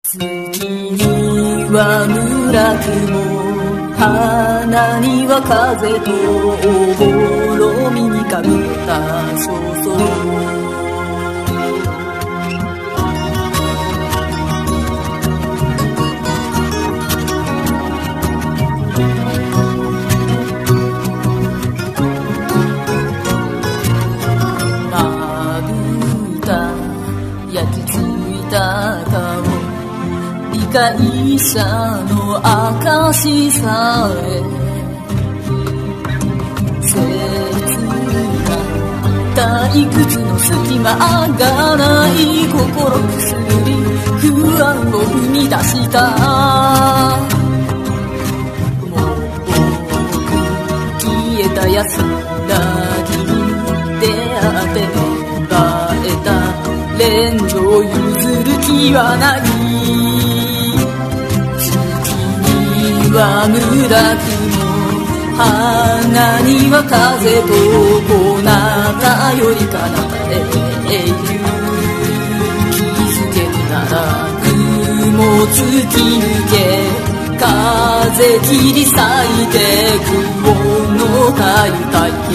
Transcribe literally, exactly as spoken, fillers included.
月には村雲、花には風とおぼろみにかけた焦燥。焼き付いた顔、理解者の証さえ切な退屈の隙間がない心くすり不安を生み出した。もう消えた安らぎに出会って芽生えた恋情譲る気はない。月には村雲、花には風とこなたより彼方へ行く。気づけるなら雲突き抜け風切り裂いて久遠のたゆたゆ